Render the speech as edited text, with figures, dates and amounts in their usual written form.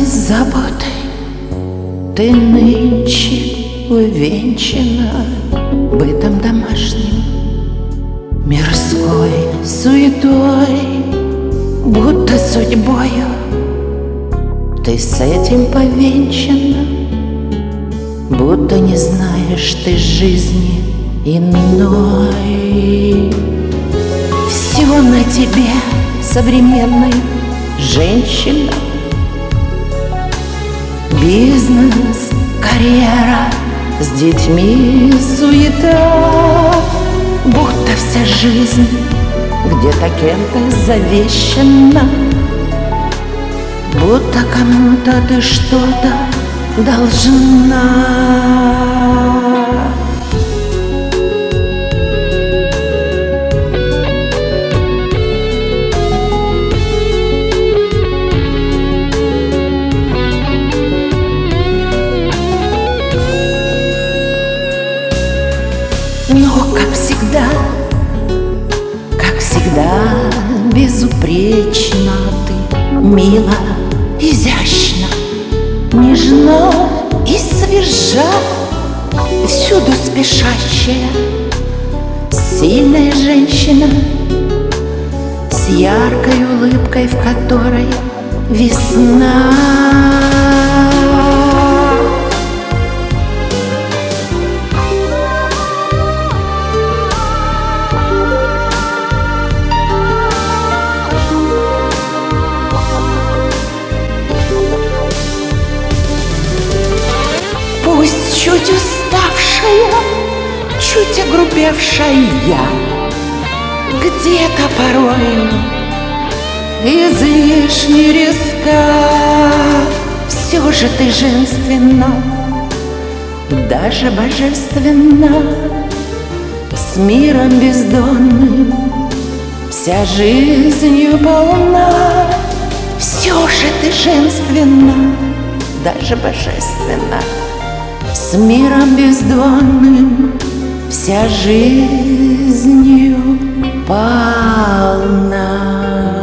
заботой ты нынче увенчана бытом домашним, мирской суетой, будто судьбою ты с этим повенчана, будто не знаешь ты жизни иной. Все на тебе, современной женщина: бизнес, карьера, с детьми суета, будто вся жизнь где-то кем-то завещана, будто кому-то ты что-то должна. Но, как всегда, безупречно ты, мило, изящно, нежна и свежа, всюду спешащая, сильная женщина, с яркой улыбкой, в которой весна. Пусть чуть уставшая, чуть огрубевшая, где-то порою излишне резка, все же ты женственна, даже божественна, с миром бездонным вся жизнью полна. Все же ты женственна, даже божественна, с миром бездонным вся жизнью полна.